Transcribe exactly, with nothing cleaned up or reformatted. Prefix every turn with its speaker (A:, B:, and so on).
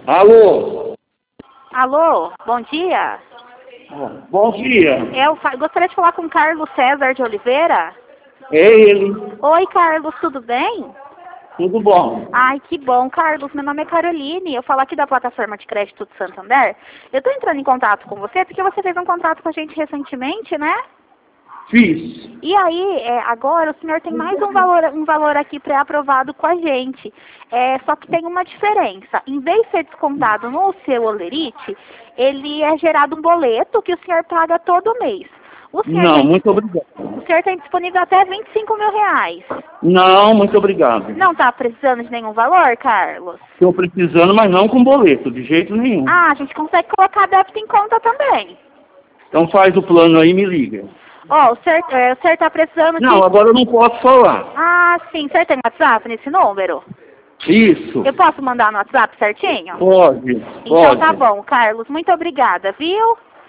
A: Alô?
B: Alô, bom dia.
A: Bom dia.
B: Eu fa- gostaria de falar com Carlos César de Oliveira.
A: É ele.
B: Oi, Carlos, tudo bem?
A: Tudo bom?
B: Ai, que bom. Carlos, meu nome é Caroline, eu falo aqui da plataforma de crédito do Santander. Eu tô entrando em contato com você porque você fez um contrato com a gente recentemente, né?
A: Fiz.
B: E aí, é, agora o senhor tem mais um valor, um valor aqui pré-aprovado com a gente. É, só que tem uma diferença. Em vez de ser descontado no seu Olerite, ele é gerado um boleto que o senhor paga todo mês. O senhor
A: Não,
B: tem,
A: muito obrigado.
B: o senhor tem disponível até vinte e cinco mil reais.
A: Não, muito obrigado.
B: Não está precisando de nenhum valor, Carlos?
A: Estou precisando, mas não com boleto, de jeito nenhum.
B: Ah, a gente consegue colocar débito em conta também.
A: Então faz o plano aí e me liga.
B: Ó, o senhor, é, o senhor está precisando
A: Não,
B: de...
A: agora eu não posso falar.
B: Ah, sim, o senhor tem WhatsApp nesse número?
A: Isso.
B: Eu posso mandar no WhatsApp certinho?
A: Pode,
B: Então
A: pode.
B: tá bom, Carlos. Muito obrigada, viu?